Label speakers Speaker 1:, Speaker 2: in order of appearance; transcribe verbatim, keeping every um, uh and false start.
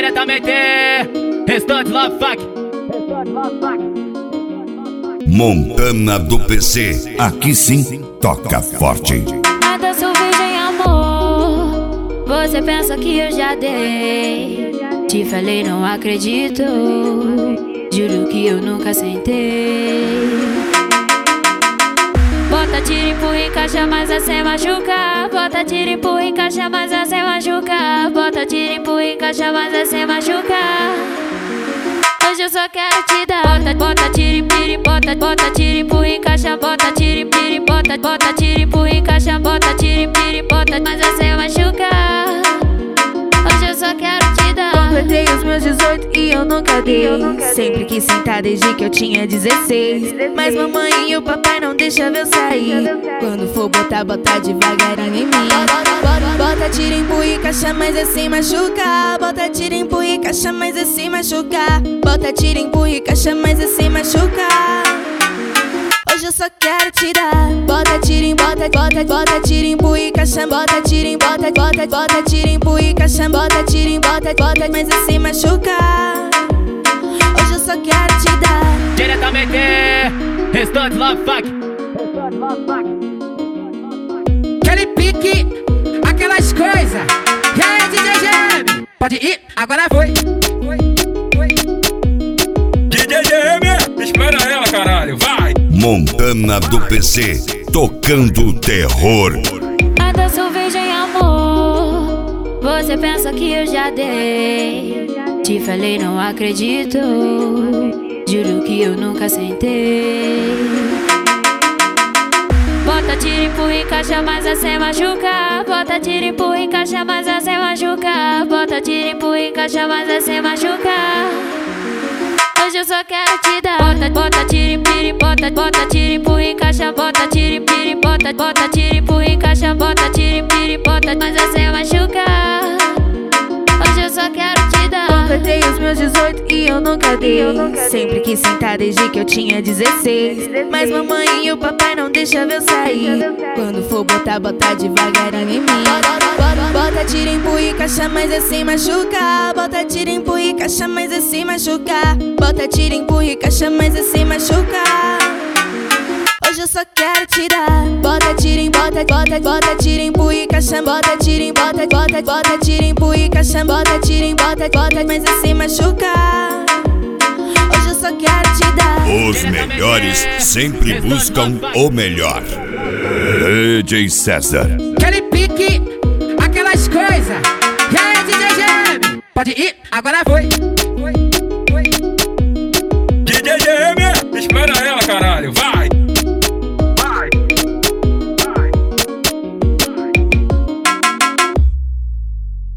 Speaker 1: Diretamente, Restante Love Fuck.
Speaker 2: Montana do P C, aqui sim toca forte.
Speaker 3: Nada sou virgem, amor. Você pensa que eu já dei. Te falei, não acredito. Juro que eu nunca sentei. Bota, tira, empurra, encaixa, mas é sem machucar. Bota, tira, empurra, encaixa, mas é sem machucar. Bota, tira, empurra, encaixa, mas é sem machucar. Hoje eu só quero te dar. Bota, bota, tira, tira, bota, bota, tira, empurra, encaixa. Bota, tira, tira, bota, bota, tira, empurra, encaixa. Bota, tira, tira, bota, mas é sem machucar. Hoje eu só quero te dar.
Speaker 4: Completei os meus dezoito e eu nunca dei. Sempre quis sentar desde que eu tinha dezesseis. Mas mamãe e o papai não deixam eu sair. Quando for botar, botar devagarinho em mim. Bota, tira, empurra, encaixa, mas é sem machucar. Bota, tira, empurra, encaixa, mas é sem machucar. Bota, tira, empurra, encaixa, mas é sem machucar. Hoje eu só quero te dar. Bota, tira, bota, bota, bota, tira, empurra, encaixa. Bota, tira, bota, bota, bota, tira, empurra, encaixa. Bota, tira, bota, bota, mas é sem machucar. Hoje eu só quero te dar.
Speaker 1: Diretamente, Restante Love Fuck.
Speaker 5: Aquele pique, aquelas coisas. E aí, D J G M? Pode ir, agora foi.
Speaker 6: D J G M, espera ela, caralho, vai!
Speaker 2: Montana do P C, tocando terror.
Speaker 3: Nada sou virgem, amor. Você pensa que eu já dei. Te falei, não acredito. Juro que eu nunca sentei. Bota, tira, empurra, encaixa, mas é sem machucar. Bota, tira, empurra, encaixa, mas é sem machucar. Bota, tira, empurra, encaixa, mas é sem machucar. Hoje eu só quero te dar. Bota, bota, tira, tira, bota, bota, tira, empurra, encaixa. Bota, tira, tira, bota, bota, tira, empurra, encaixa. Bota, tira, tira, bota, mas é sem machucar. Hoje eu só quero te dar.
Speaker 4: Completei os meus dezoito e eu nunca dei. Sempre quis sentar desde que eu tinha dezesseis. Mas mamãe e o papai não deixam eu sair. Quando for botar, botar devagarinho em mim. Bota, tira, empurra, encaixa, mas é sem machucar. Bota, tira, empurra, encaixa, mas é sem machucar. Bota, tira, empurra, encaixa, mas é sem machucar. Hoje eu só quero te dar. Bota, tira, bota, bota, bota, tira, empurra, encaixa. Bota, tira, bota, bota, bota, tira, empurra, encaixa. Bota, tira, bota, bota, mas é sem machucar. Hoje eu só quero te dar.
Speaker 2: Os melhores sempre buscam o melhor. D J César.
Speaker 5: Aquele pique, aquelas coisas. E aí, D J G M? Pode ir, agora foi.
Speaker 6: D J G M, espera ela, caralho, vai!